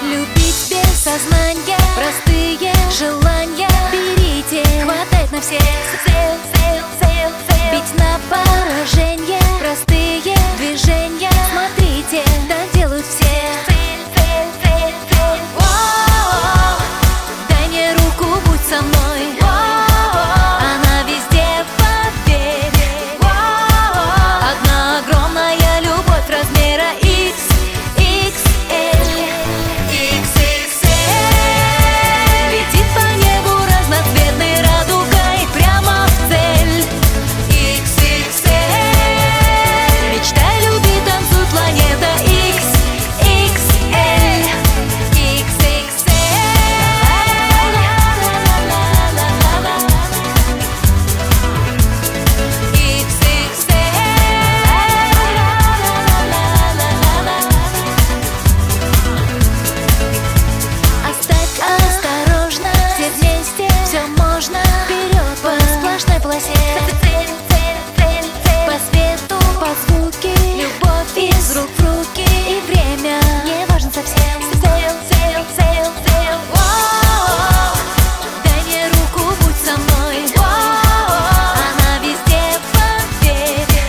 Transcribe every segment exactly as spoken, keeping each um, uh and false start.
Любить без сознания, простые желания берите, хватает на все. Бить на поражение, простые движения смотрите, так делают все. Дай мне руку, будь со мной. Она везде, поверь. Одна огромная любовь размера икс икс эль. икс икс эль летит по небу разноцветной радугой прямо в цель. икс икс эль мечтай, люби, танцуй, планета икс икс эль. икс икс эль икс икс эль. Оставь осторожно, все вместе, все можно. Вперед по сплошной полосе, по свету, по звуке, любовь из рук в руки, и время не важно совсем. Дай мне руку, будь со мной. Она везде, поверь.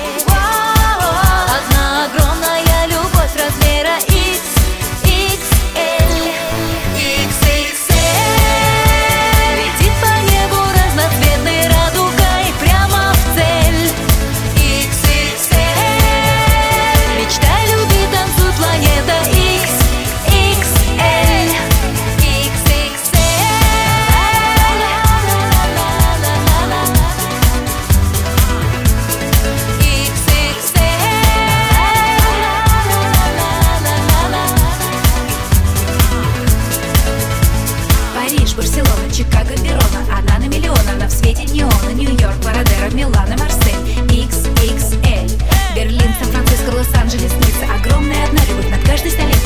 Одна огромная любовь размера икс икс эль. икс икс эль летит по небу разноцветной радугой прямо в цель. икс икс эль мечтай, люби, танцуй, планета икс икс эль. икс икс эль икс икс эль. Париж, Барселона, Чикаго, Верона. Одна на миллион, она в свете неона. Нью-Йорк, Парадеро, Милано, Марсель. икс икс эль Берлин, Сан-Франциско, Лос-Анджелес, Ницца. Огромная одна любовь над каждой столицей.